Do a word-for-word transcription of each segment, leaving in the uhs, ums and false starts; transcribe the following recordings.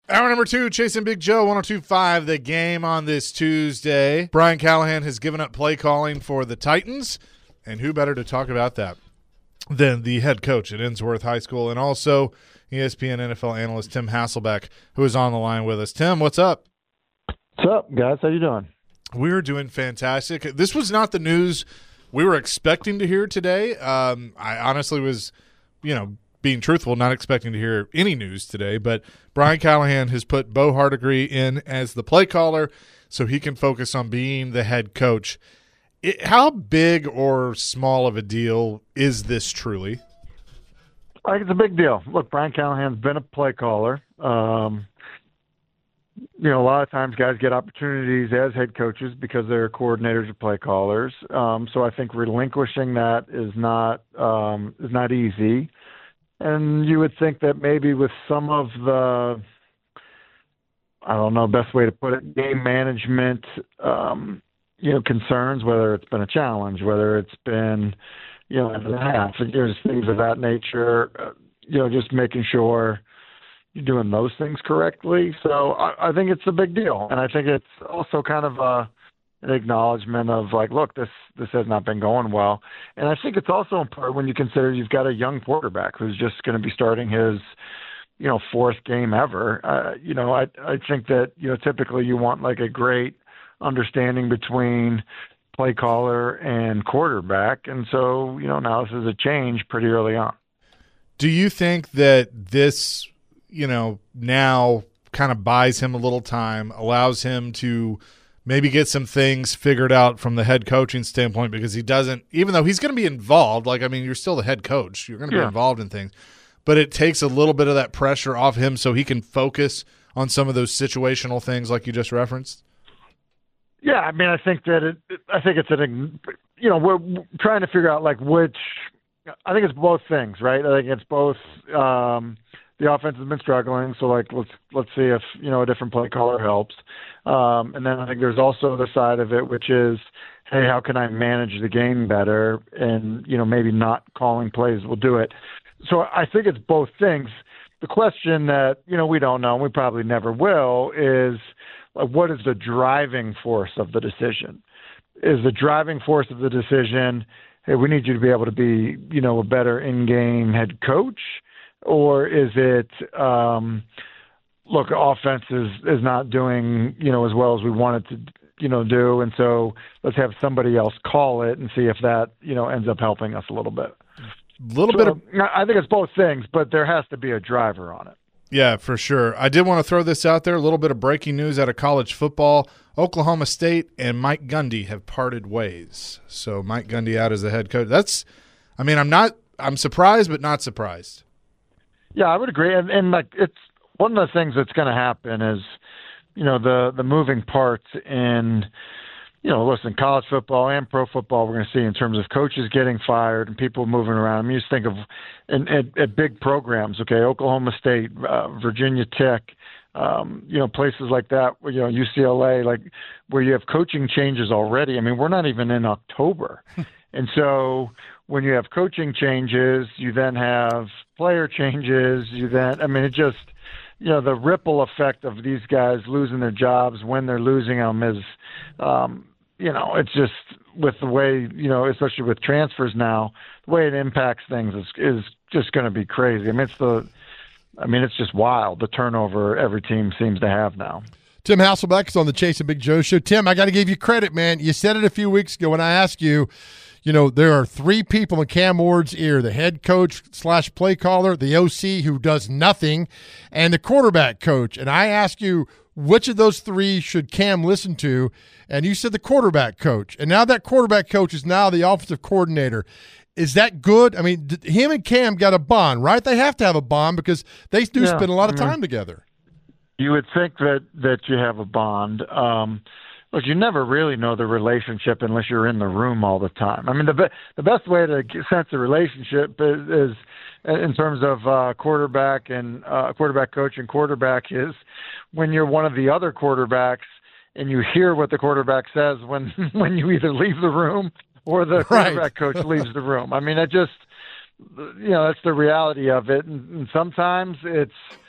Hour number two, Chasing Big Joe, one oh two point five, The Game on this Tuesday. Brian Callahan has given up play calling for the Titans, and who better to talk about that than the head coach at Ensworth High School and also E S P N N F L analyst Tim Hasselbeck, who is on the line with us. Tim, what's up? What's up, guys? How you doing? We're doing fantastic. This was not the news we were expecting to hear today. Um, I honestly was, you know, being truthful, not expecting to hear any news today, but Brian Callahan has put Bo Hardigree in as the play caller so he can focus on being the head coach. It, how big or small of a deal is this truly? I think it's a big deal. Look, Brian Callahan's been a play caller. Um, you know, a lot of times guys get opportunities as head coaches because they're coordinators or play callers. Um, so I think relinquishing that is not um, is not easy. And you would think that maybe with some of the, I don't know, best way to put it, game management, um, you know, concerns, whether it's been a challenge, whether it's been, you know, and a half, there's things of that nature, uh, you know, just making sure you're doing those things correctly. So I, I think it's a big deal. And I think it's also kind of a, an acknowledgement of like, look, this this has not been going well. And I think it's also important when you consider you've got a young quarterback who's just going to be starting his, you know, fourth game ever. Uh, you know, I I think that, you know, typically you want like a great understanding between play caller and quarterback. And so, you know, now this is a change pretty early on. Do you think that this, you know, now kind of buys him a little time, allows him to maybe get some things figured out from the head coaching standpoint, because he doesn't, even though he's going to be involved, like, I mean, you're still the head coach, you're going to yeah. be involved in things, but it takes a little bit of that pressure off him so he can focus on some of those situational things like you just referenced? Yeah, I mean, I think that it, I think it's an, you know, we're trying to figure out like which, I think it's both things, right? I think it's both, um, the offense has been struggling, so like let's let's see if you know a different play caller helps. Um, and then I think there's also the side of it, which is, hey, how can I manage the game better? And you know maybe not calling plays will do it. So I think it's both things. The question that you know we don't know, and we probably never will, is like, what is the driving force of the decision? Is the driving force of the decision, hey, we need you to be able to be you know a better in-game head coach? Or is it, um, look, offense is, is not doing, you know, as well as we want it to, you know, do. And so let's have somebody else call it and see if that, you know, ends up helping us a little bit. A little so, bit of, I think it's both things, but there has to be a driver on it. Yeah, for sure. I did want to throw this out there, a little bit of breaking news out of college football. Oklahoma State and Mike Gundy have parted ways. So Mike Gundy out as the head coach. That's, I mean, I'm not, I'm surprised, but not surprised. Yeah, I would agree. And, and like it's one of the things that's going to happen is, you know, the, the moving parts in, you know, listen, college football and pro football we're going to see in terms of coaches getting fired and people moving around. I mean, just think of in, at, at big programs, okay, Oklahoma State, uh, Virginia Tech, um, you know, places like that, you know, U C L A, like where you have coaching changes already. I mean, we're not even in October. And so when you have coaching changes, you then have player changes, you then, I mean, it just, you know, the ripple effect of these guys losing their jobs when they're losing them is, um, you know, it's just with the way, you know, especially with transfers now, the way it impacts things is, is just going to be crazy. I mean, it's the, I mean, it's just wild, the turnover every team seems to have now. Tim Hasselbeck is on the Chasing Big Joe show. Tim, I got to give you credit, man. You said it a few weeks ago when I asked you, you know, there are three people in Cam Ward's ear, the head coach slash play caller, the O C who does nothing, and the quarterback coach. And I asked you, which of those three should Cam listen to? And you said the quarterback coach. And now that quarterback coach is now the offensive coordinator. Is that good? I mean, him and Cam got a bond, right? They have to have a bond because they do yeah, spend a lot of I mean, time together. You would think that, that you have a bond. Um, look, you never really know the relationship unless you're in the room all the time. I mean, the be- the best way to sense the relationship is, is in terms of uh, quarterback and uh, quarterback coach and quarterback is when you're one of the other quarterbacks and you hear what the quarterback says when when you either leave the room or the quarterback right. coach leaves the room. I mean, it just, you know, that's the reality of it. And, and sometimes it's,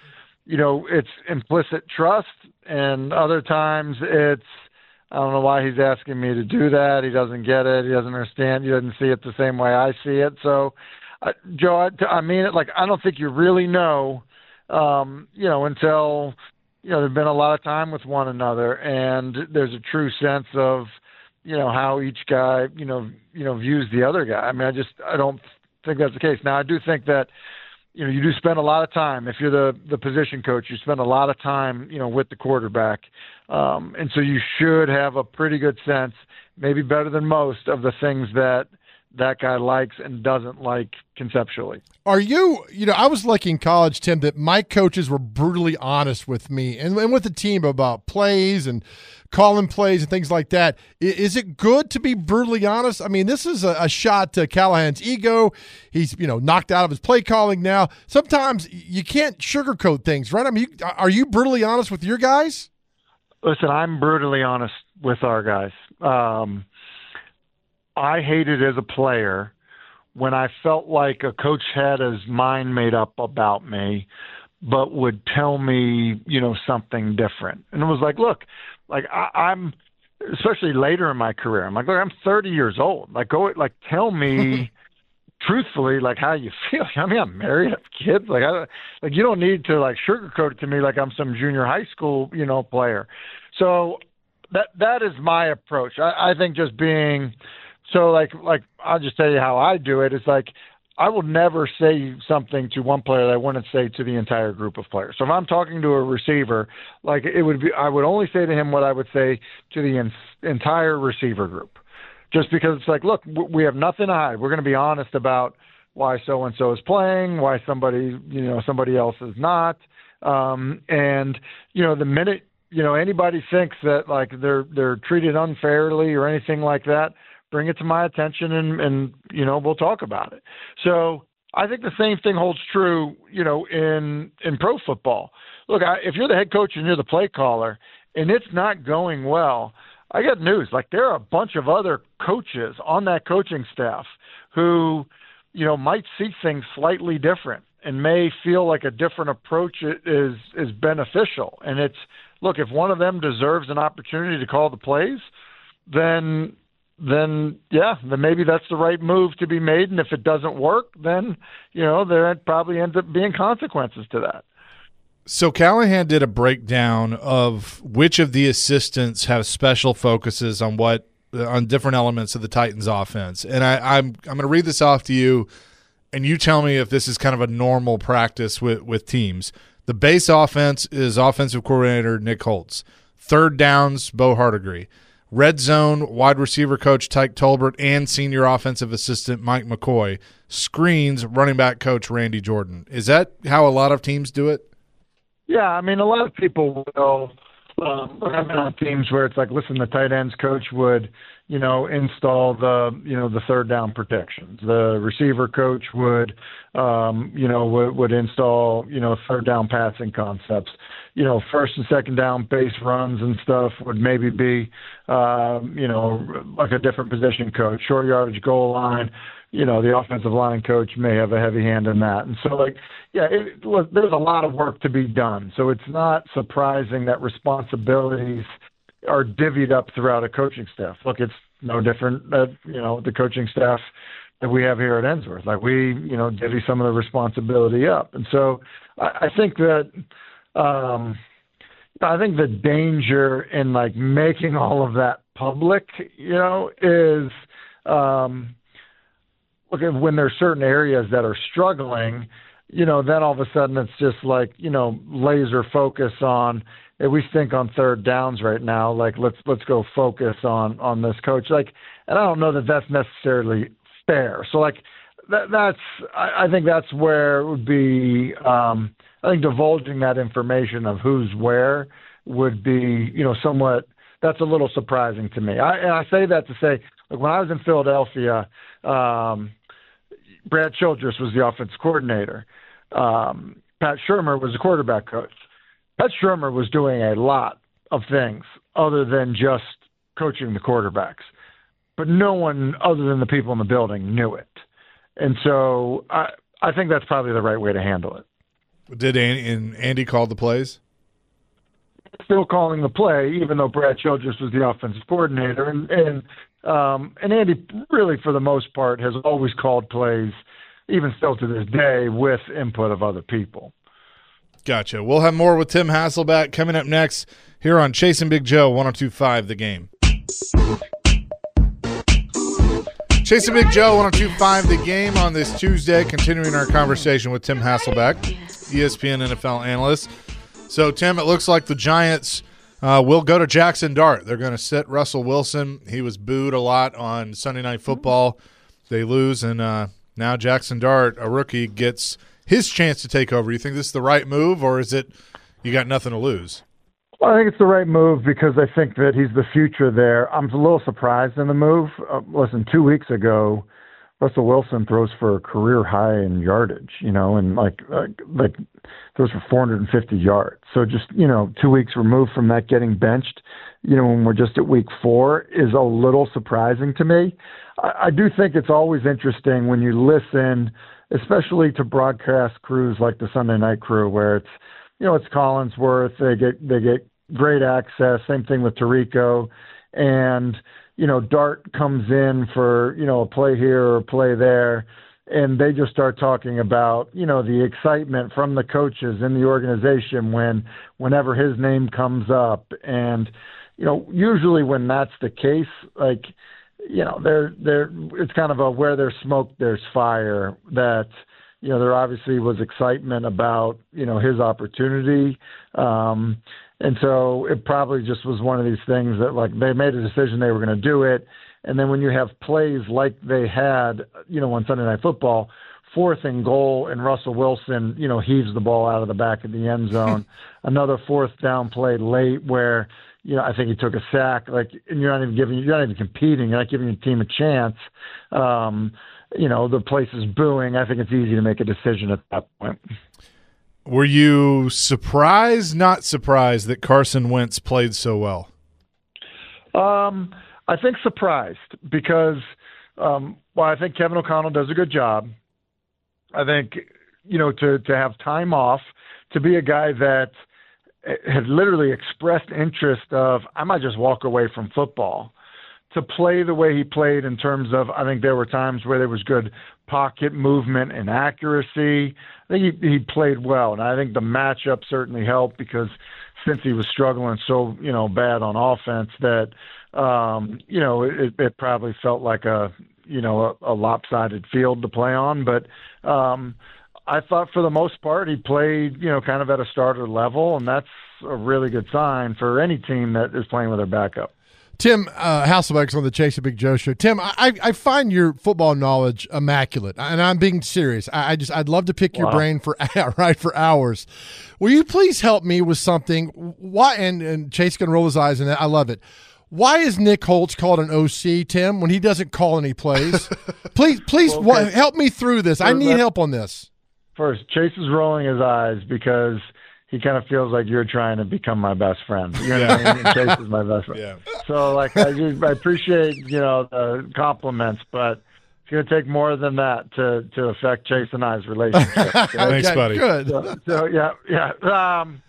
you know, it's implicit trust, and other times it's, I don't know why he's asking me to do that. He doesn't get it. He doesn't understand. He doesn't see it the same way I see it. So, uh, Joe, I, I mean it. Like, I don't think you really know, um, you know, until, you know, there's been a lot of time with one another, and there's a true sense of, you know, how each guy, you know, you know, views the other guy. I mean, I just, I don't think that's the case. Now, I do think that, you know, you do spend a lot of time. If you're the, the position coach, you spend a lot of time, you know, with the quarterback. Um, and so you should have a pretty good sense, maybe better than most, of the things that that guy likes and doesn't like conceptually. Are you, you know, I was lucky in college, Tim, that my coaches were brutally honest with me and, and with the team about plays and calling plays and things like that. Is it good to be brutally honest? I mean, this is a, a shot to Callahan's ego. He's, you know, knocked out of his play calling now. Sometimes you can't sugarcoat things, right? I mean, you, are you brutally honest with your guys? Listen, I'm brutally honest with our guys. Um, I hated as a player when I felt like a coach had his mind made up about me, but would tell me, you know, something different. And it was like, look, like I, I'm, especially later in my career, I'm like, look, I'm thirty years old. Like, go, like, tell me truthfully, like, how you feel. I mean, I'm married, I have kids. Like, I, like, you don't need to like sugarcoat it to me like I'm some junior high school, you know, player. So that that is my approach. I, I think just being so like like I'll just tell you how I do it. It's like I will never say something to one player that I wouldn't say to the entire group of players. So if I'm talking to a receiver, like it would be, I would only say to him what I would say to the en- entire receiver group. Just because it's like, look, we have nothing to hide. We're going to be honest about why so-and-so is playing, why somebody, you know, somebody else is not. Um, and, you know, the minute, you know, anybody thinks that like they're, they're treated unfairly or anything like that, bring it to my attention and, and, you know, we'll talk about it. So I think the same thing holds true, you know, in, in pro football. Look, I, if you're the head coach and you're the play caller and it's not going well, I got news. Like, there are a bunch of other coaches on that coaching staff who, you know, might see things slightly different and may feel like a different approach is is beneficial. And it's, look, if one of them deserves an opportunity to call the plays, then then yeah, then maybe that's the right move to be made. And if it doesn't work, then, you know, there probably ends up being consequences to that. So Callahan did a breakdown of which of the assistants have special focuses on what on different elements of the Titans offense. And I, I'm I'm going to read this off to you, and you tell me if this is kind of a normal practice with, with teams. The base offense is offensive coordinator Nick Holtz. Third downs, Bo Hardigree. Red zone, wide receiver coach Tyke Tolbert and senior offensive assistant Mike McCoy. Screens, running back coach Randy Jordan. Is that how a lot of teams do it? Yeah, I mean, a lot of people will. Um, I've been on teams where it's like, listen, the tight ends coach would, you know, install the, you know, the third down protections. The receiver coach would, um, you know, would, would install, you know, third down passing concepts. You know, first and second down base runs and stuff would maybe be, um, you know, like a different position coach. Short yardage goal line, you know, the offensive line coach may have a heavy hand in that. And so, like, yeah, it, look, there's a lot of work to be done. So it's not surprising that responsibilities are divvied up throughout a coaching staff. Look, it's no different that, you know, the coaching staff that we have here at Ensworth. Like, we, you know, divvy some of the responsibility up. And so I, I think that, um, I think the danger in, like, making all of that public, you know, is, um, look, when there's certain areas that are struggling, you know, then all of a sudden it's just like, you know, laser focus on, hey, we stink on third downs right now. Like, let's, let's go focus on, on this coach. Like, and I don't know that that's necessarily fair. So like that, that's, I, I think that's where it would be, um, I think divulging that information of who's where would be, you know, somewhat, that's a little surprising to me. I, and I say that to say, like, when I was in Philadelphia, um, Brad Childress was the offensive coordinator. Um, Pat Shurmur was the quarterback coach. Pat Shurmur was doing a lot of things other than just coaching the quarterbacks, but no one other than the people in the building knew it. And so I, I think that's probably the right way to handle it. Did Andy, and Andy called the plays? Still calling the play, even though Brad Childress was the offensive coordinator. And and, um, and Andy, really, for the most part, has always called plays, even still to this day, with input of other people. Gotcha. We'll have more with Tim Hasselbeck coming up next here on Chasing Big Joe, one oh two point five The Game. Chasing Big Joe, one oh two point five The Game on this Tuesday, continuing our conversation with Tim Hasselbeck, E S P N N F L analyst. So, Tim, it looks like the Giants uh, will go to Jackson Dart. They're going to sit Russell Wilson. He was booed a lot on Sunday Night Football. They lose, and uh, now Jackson Dart, a rookie, gets his chance to take over. You think this is the right move, or is it you got nothing to lose? Well, I think it's the right move because I think that he's the future there. I'm a little surprised in the move. Uh, listen, two weeks ago, Russell Wilson throws for a career high in yardage, you know, and like uh, like throws for four hundred fifty yards. So just, you know, two weeks removed from that getting benched, you know, when we're just at week four is a little surprising to me. I, I do think it's always interesting when you listen, especially to broadcast crews like the Sunday Night crew, where it's, you know, it's Collinsworth. They get they get great access. Same thing with Tirico, and you know, Dart comes in for, you know, a play here or a play there, and they just start talking about, you know, the excitement from the coaches in the organization when whenever his name comes up. And, you know, usually when that's the case, like, you know, they're, they're, it's kind of a where there's smoke, there's fire, that, you know, there obviously was excitement about, you know, his opportunity. Um, And so it probably just was one of these things that, like, they made a decision they were going to do it. And then when you have plays like they had, you know, on Sunday Night Football, fourth and goal, and Russell Wilson, you know, heaves the ball out of the back of the end zone. Another fourth down play late where, you know, I think he took a sack. Like, and you're not even giving, you're not even competing. You're not giving your team a chance. Um, you know, the place is booing. I think it's easy to make a decision at that point. Were you surprised, not surprised, that Carson Wentz played so well? Um, I think surprised because, um, well, I think Kevin O'Connell does a good job. I think, you know, to, to have time off, to be a guy that had literally expressed interest of, I might just walk away from football, to play the way he played in terms of, I think there were times where there was good pocket movement and accuracy. I think he, he played well, and I think the matchup certainly helped because since he was struggling so, you know, bad on offense that, um, you know, it, it probably felt like a, you know, a, a lopsided field to play on. But um, I thought for the most part he played, you know, kind of at a starter level, and that's a really good sign for any team that is playing with their backup. Tim uh, Hasselbeck's on the Chasing Big Joe show. Tim, I, I find your football knowledge immaculate, and I'm being serious. I, I just I'd love to pick your wow. brain for right for hours. Will you please help me with something? Why? And, and Chase can roll his eyes, and I love it. Why is Nick Holtz called an O C, Tim, when he doesn't call any plays? please, please well, okay. okay. help me through this. I need help on this. First, Chase is rolling his eyes because he kind of feels like you're trying to become my best friend. You know what I mean? Chase is my best friend. Yeah. So, like, I, just, I appreciate, you know, the compliments, but it's going to take more than that to, to affect Chase and I's relationship. Okay? Thanks, Okay, buddy. Good. So, so yeah, yeah. Um,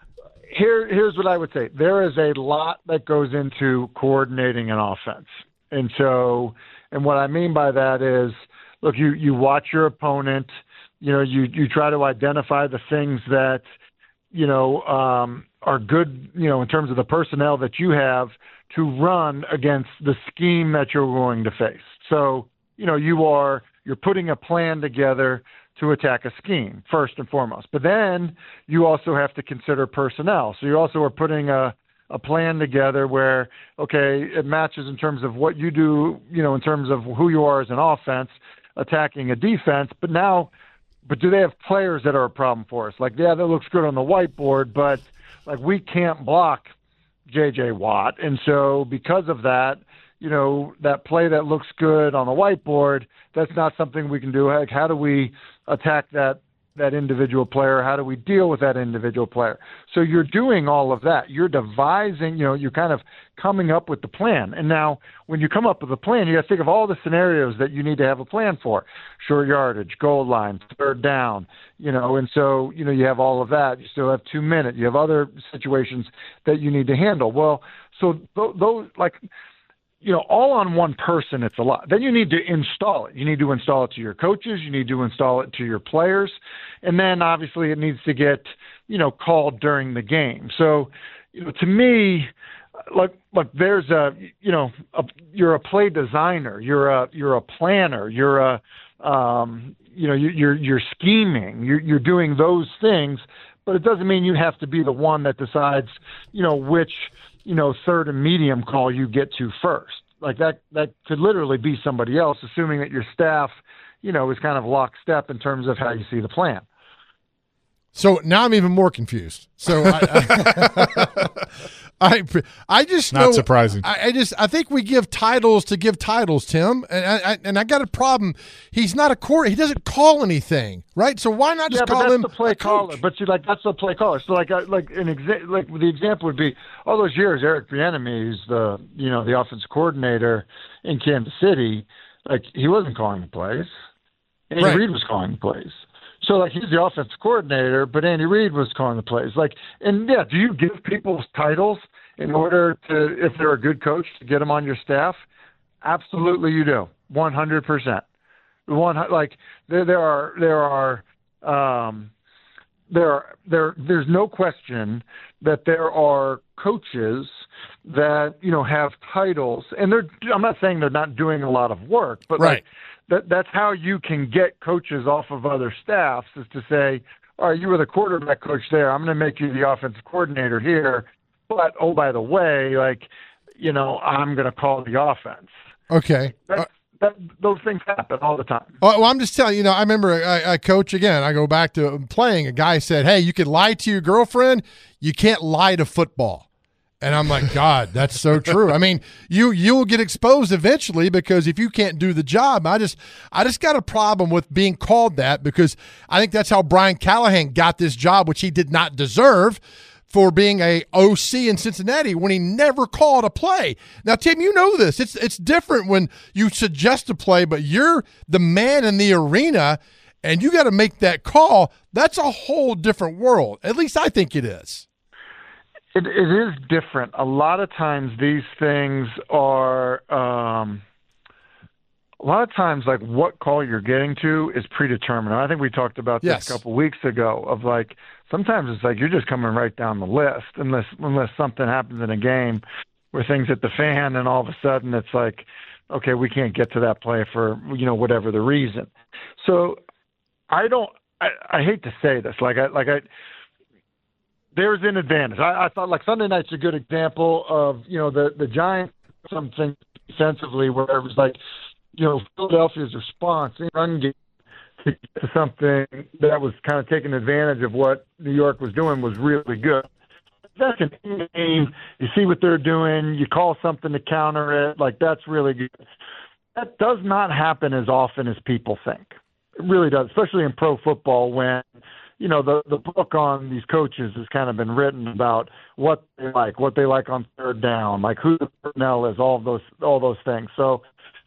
here, here's what I would say. There is a lot that goes into coordinating an offense. And so, and what I mean by that is, look, you, you watch your opponent, you know, you, you try to identify the things that, you know, um, are good, you know, in terms of the personnel that you have to run against the scheme that you're going to face. So, you know, you are, you're putting a plan together to attack a scheme first and foremost, but then you also have to consider personnel. So you also are putting a, a plan together where, okay, it matches in terms of what you do, you know, in terms of who you are as an offense, attacking a defense, but now, but do they have players that are a problem for us? Like, yeah, that looks good on the whiteboard, but like we can't block J J Watt. And so because of that, you know, that play that looks good on the whiteboard, that's not something we can do. Like, how do we attack that that individual player? How do we deal with that individual player? So you're doing all of that. You're devising, you know, you're kind of coming up with the plan. And now when you come up with a plan, you got to think of all the scenarios that you need to have a plan for. Short yardage, goal line, third down, you know, and so, you know, you have all of that. You still have two minutes. You have other situations that you need to handle. Well, so th- those, like, you know, all on one person, it's a lot. Then you need to install it. You need to install it to your coaches. You need to install it to your players. And then obviously it needs to get, you know, called during the game. So, you know, to me, like, like there's a, you know, a, you're a play designer. You're a, you're a planner. You're a, um, you know, you're, you're scheming. You're, you're doing those things, but it doesn't mean you have to be the one that decides, you know, which, you know, third and medium call you get to first. Like that, that could literally be somebody else, assuming that your staff, you know, is kind of lockstep in terms of how you see the plan. So now I'm even more confused. So I, I, I, I just not know, surprising. I, I just I think we give titles to give titles, Tim, and I, I and I got a problem. He's not a court. He doesn't call anything, right? So why not just yeah, call but that's him the play a caller? coach? But you like that's the play caller. So like uh, like an exa- like the example would be all those years Eric Bieniemy, who's the you know the offensive coordinator in Kansas City, like he wasn't calling the plays. Andy Right. Reid was calling the plays. So, like, he's the offensive coordinator, but Andy Reid was calling the plays. Like, and, yeah, do you give people titles in order to, if they're a good coach, to get them on your staff? Absolutely you do, one hundred percent. One, like, there, there are, there are, um, there are, there, there's no question that there are coaches that, you know, have titles, and they're, I'm not saying they're not doing a lot of work, but, Right. like, That, that's how you can get coaches off of other staffs is to say, all right, you were the quarterback coach there. I'm going to make you the offensive coordinator here. But, oh, by the way, like, you know, I'm going to call the offense. Okay. That, Uh, that, those things happen all the time. Well, I'm just telling you, you know, I remember a, a coach, again, I go back to playing, a guy said, hey, you can lie to your girlfriend, you can't lie to football. And I'm like, God, that's so true. I mean, you you'll get exposed eventually because if you can't do the job, I just I just got a problem with being called that because I think that's how Brian Callahan got this job, which he did not deserve, for being a O C in Cincinnati when he never called a play. Now, Tim, you know this. It's it's different when you suggest a play, but you're the man in the arena and you got to make that call. That's a whole different world. At least I think it is. It, it is different. A lot of times these things are um, a lot of times like what call you're getting to is predetermined. I think we talked about this Yes. a couple weeks ago of like sometimes it's like you're just coming right down the list unless unless something happens in a game where things hit the fan and all of a sudden it's like, okay, we can't get to that play for, you know, whatever the reason. So I don't I, I hate to say this, like I like I there's an advantage. I, I thought like Sunday night's a good example of, you know, the, the Giants, something defensively where it was like, you know, Philadelphia's response in run game to something that was kind of taking advantage of what New York was doing was really good. Second game, you see what they're doing, you call something to counter it, like that's really good. That does not happen as often as people think. It really does, especially in pro football when, you know, the, the book on these coaches has kind of been written about what they like, what they like on third down, like who the personnel is, all of those, all those things. So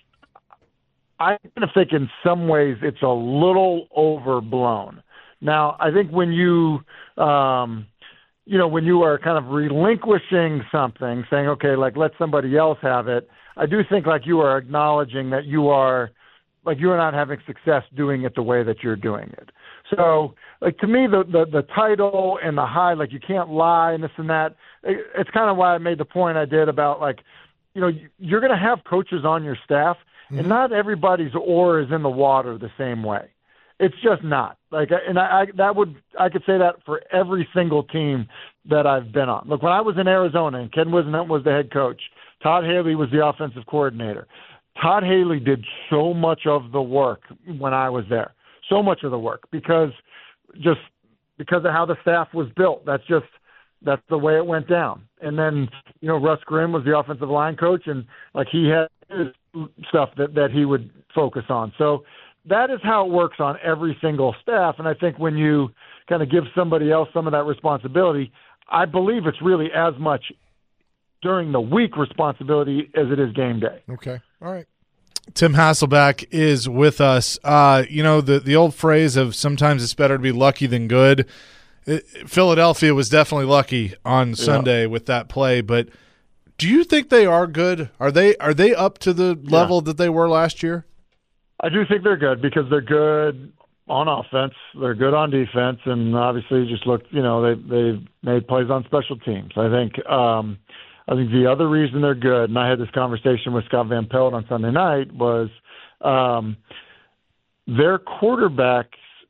I kind of think in some ways it's a little overblown. Now, I think when you, um, you know, when you are kind of relinquishing something, saying, okay, like let somebody else have it, I do think like you are acknowledging that you are, like you are not having success doing it the way that you're doing it. So, like to me, the, the the title and the high, like you can't lie and this and that. It, it's kind of why I made the point I did about like, you know, you're going to have coaches on your staff, mm-hmm. and not everybody's oar is in the water the same way. It's just not. Like, and I, I that would I could say that for every single team that I've been on. Look, when I was in Arizona and Ken Wisnant was the head coach, Todd Haley was the offensive coordinator. Todd Haley did so much of the work when I was there. So much of the work because just because of how the staff was built. That's just that's the way it went down. And then, you know, Russ Grimm was the offensive line coach, and like he had his stuff that, that he would focus on. So that is how it works on every single staff. And I think when you kind of give somebody else some of that responsibility, I believe it's really as much during the week responsibility as it is game day. Okay. All right. Tim Hasselbeck is with us. Uh, you know, the, the old phrase of sometimes it's better to be lucky than good. It, Philadelphia was definitely lucky on Sunday yeah. with that play, but do you think they are good? Are they are they up to the level yeah. that they were last year? I do think they're good because they're good on offense. They're good on defense, and obviously just look, you know, they they've made plays on special teams. I think um, I think the other reason they're good, and I had this conversation with Scott Van Pelt on Sunday night, was um, their quarterback's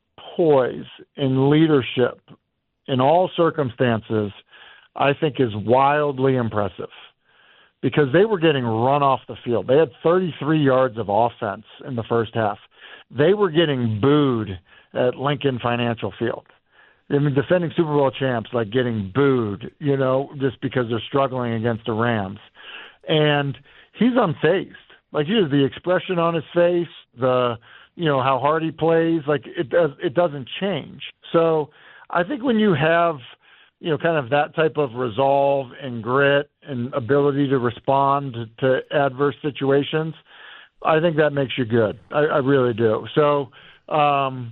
poise and leadership in all circumstances, I think, is wildly impressive because they were getting run off the field. They had thirty-three yards of offense in the first half. They were getting booed at Lincoln Financial Field. I mean, defending Super Bowl champs, like getting booed, you know, just because they're struggling against the Rams. And he's unfazed. Like, you know, the expression on his face, the, you know, how hard he plays, like it does, it doesn't change. So I think when you have, you know, kind of that type of resolve and grit and ability to respond to adverse situations, I think that makes you good. I, I really do. So, um,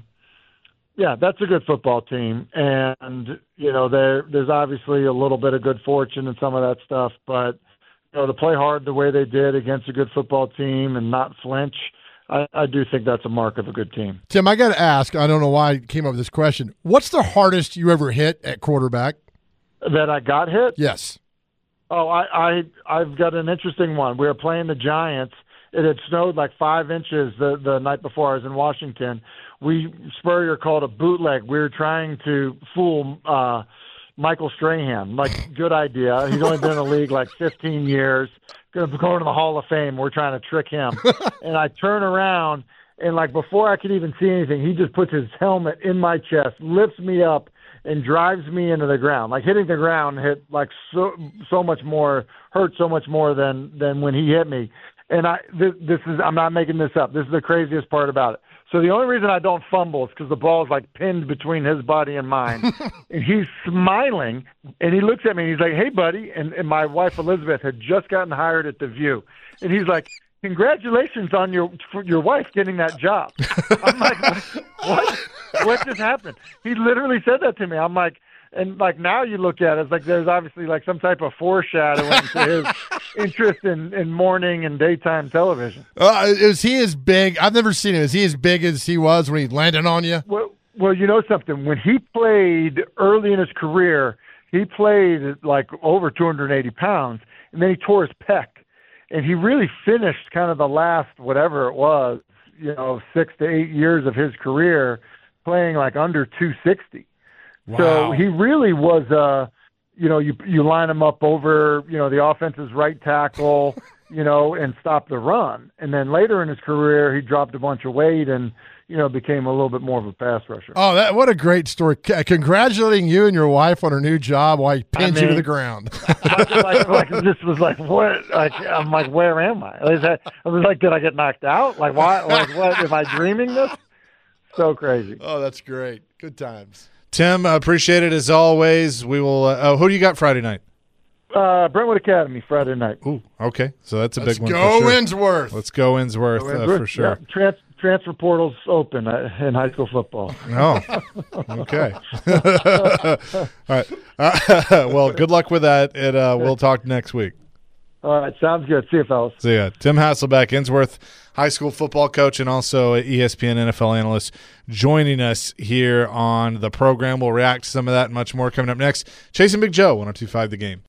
yeah, that's a good football team. And, you know, there there's obviously a little bit of good fortune in some of that stuff. But, you know, to play hard the way they did against a good football team and not flinch, I, I do think that's a mark of a good team. Tim, I got to ask, I don't know why I came up with this question. What's the hardest you ever hit at quarterback? That I got hit? Yes. Oh, I, I, I've got an interesting one. We were playing the Giants. It had snowed like five inches the, the night before. I was in Washington. We, Spurrier called a bootleg. We were trying to fool uh, Michael Strahan. Like, good idea. He's only been in the league like fifteen years. Going to go into the Hall of Fame. We're trying to trick him. And I turn around, and like before I could even see anything, he just puts his helmet in my chest, lifts me up, and drives me into the ground. Like, hitting the ground hit like so so much more, hurt so much more than than when he hit me. And I this, this is I'm not making this up. This is the craziest part about it. So the only reason I don't fumble is because the ball is like pinned between his body and mine. And he's smiling, and he looks at me, and he's like, "Hey, buddy." And, and my wife, Elizabeth, had just gotten hired at The View. And he's like, "Congratulations on your your wife getting that job." I'm like, "What? What just happened?" He literally said that to me. I'm like, and like now you look at it, it's like there's obviously like some type of foreshadowing to his interest in, in morning and daytime television. Uh, is he as big? I've never seen him. Is he as big as he was when he landed on you? Well, well, you know something. When he played early in his career, he played like over two hundred eighty pounds, and then he tore his pec. And he really finished kind of the last, whatever it was, you know, six to eight years of his career playing like under two sixty. Wow. So he really was, uh, you know, you you line him up over, you know, the offense's right tackle, you know, and stop the run. And then later in his career, he dropped a bunch of weight and, you know, became a little bit more of a pass rusher. Oh, that what a great story. C- congratulating you and your wife on her new job while he pinned I mean, you to the ground. like, like, like, this was like, what? Like, I'm like, where am I? Is that, I was like, did I get knocked out? Like, why? Like, what? Am I dreaming this? So crazy. Oh, that's great. Good times. Tim, I appreciate it as always. We will. Uh, oh, who do you got Friday night? Uh, Brentwood Academy Friday night. Ooh, okay. So that's a Let's big one. Go for sure. Windsworth. Let's go Windsworth, Go uh, for sure. Yeah, trans- transfer portals open uh, in high school football. Oh, okay. All right. Uh, well, good luck with that, and uh, we'll talk next week. All right, sounds good. See you, fellas. See ya. Tim Hasselbeck, Windsworth high school football coach and also an E S P N N F L analyst, joining us here on the program. We'll react to some of that and much more coming up next. Chasing Big Joe, one oh two point five The Game.